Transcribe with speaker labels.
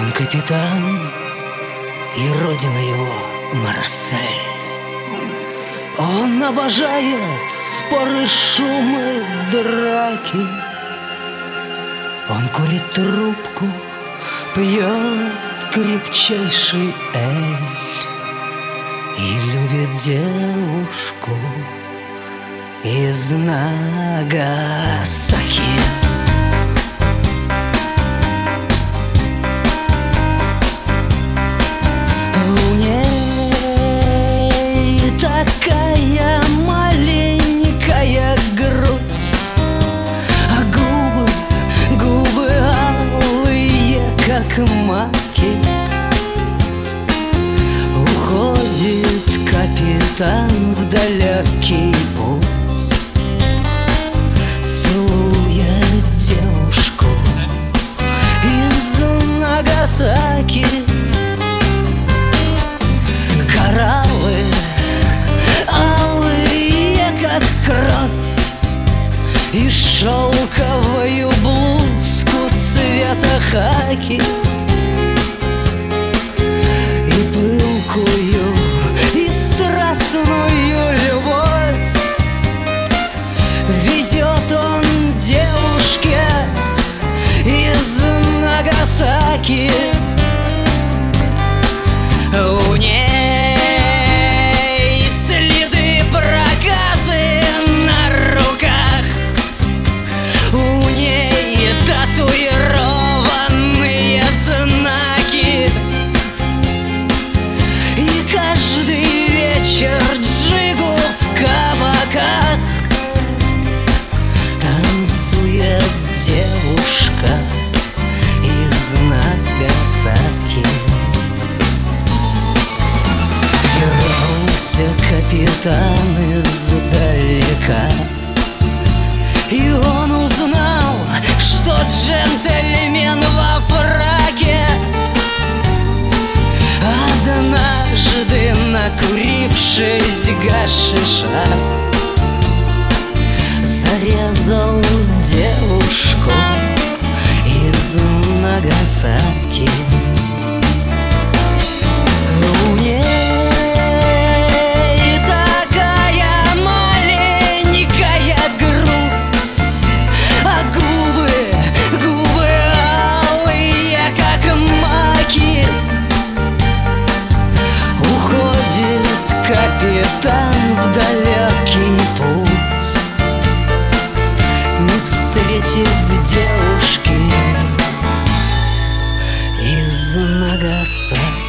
Speaker 1: Он капитан, и родина его Марсель. Он обожает споры, шумы, драки. Он курит трубку, пьет крепчайший эль и любит девушку из Нагасаки. У ней такая маленькая грудь, а губы алые, как маки. Уходит капитан в далекий путь, целуя девушку из Нагасаки. Кораллы алые, как кровь, и шелковую блузку цвета хаки, и пылкую, и страстную любовь везет он девушке из Нагасаки. У ней следы проказы на руках, у ней татуированные знаки, и каждый вечер джигу в кабаках танцует девушка из Нагасаки. Вернулся капитан издалека, и он узнал, что джентльмен во фраке однажды, накурившись гашиша, зарезал девушку из Нагасаки. У ней такая маленькая грудь, а губы алые, как маки. Уходит капитан в далекий путь, не встретив девушки из Нагасаки.